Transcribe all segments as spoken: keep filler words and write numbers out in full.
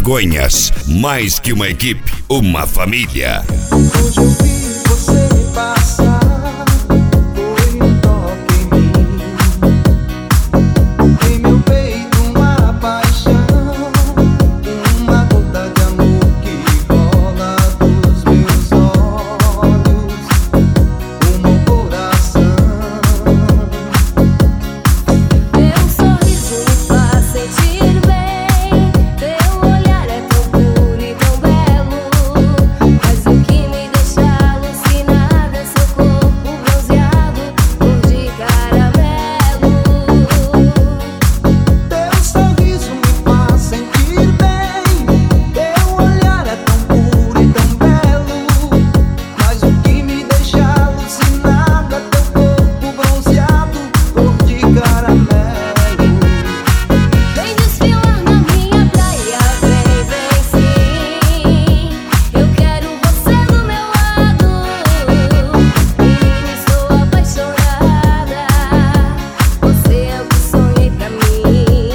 vergonhas. Mais que uma equipe, uma família. Hoje eu vi você passar, foi um toque em mim, em meu peito uma paixão, uma gota de amor que rola dos meus olhos, o meu coração. Teu sorriso me faz sentir bem, teu olhar é tão puro e tão belo, mas o que me deixa alucinada é seu corpo bronzeado, cor de caramelo. Teu sorriso me faz sentir bem, teu olhar é tão puro e tão belo, mas o que me deixa alucinada é teu corpo bronzeado, cor de caramelo. Vem desfilar na minha praia, vem, vem sim. Eu quero você do meu lado. Menina, estou apaixonada. Você é o que sonhei pra mim.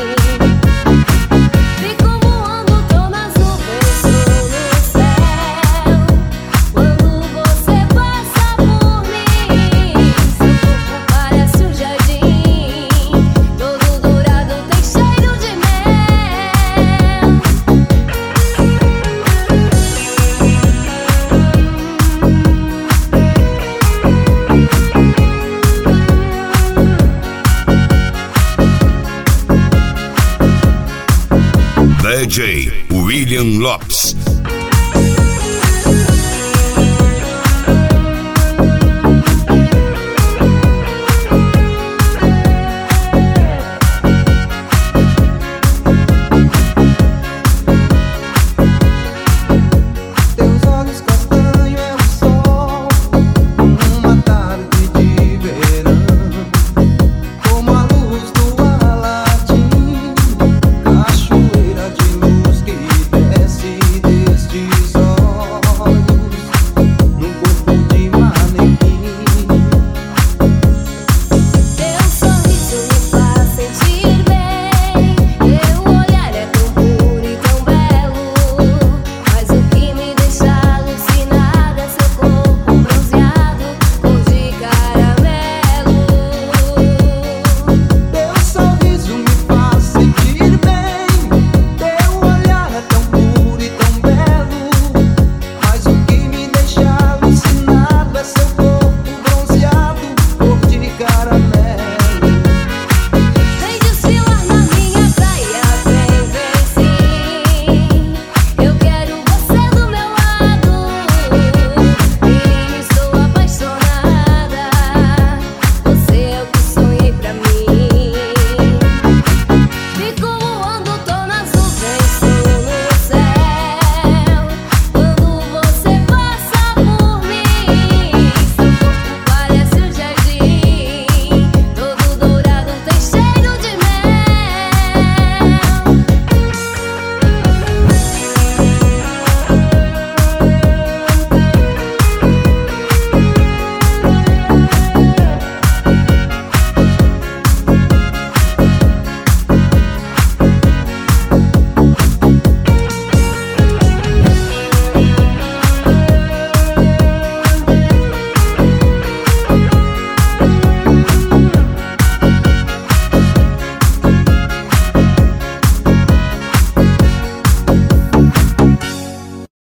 Fico voando, tô nas nuvens, tô no céu. Quando você passa por mim, seu corpo parece um jardim, todo dourado, tem cheiro de mel. D J William Lopes.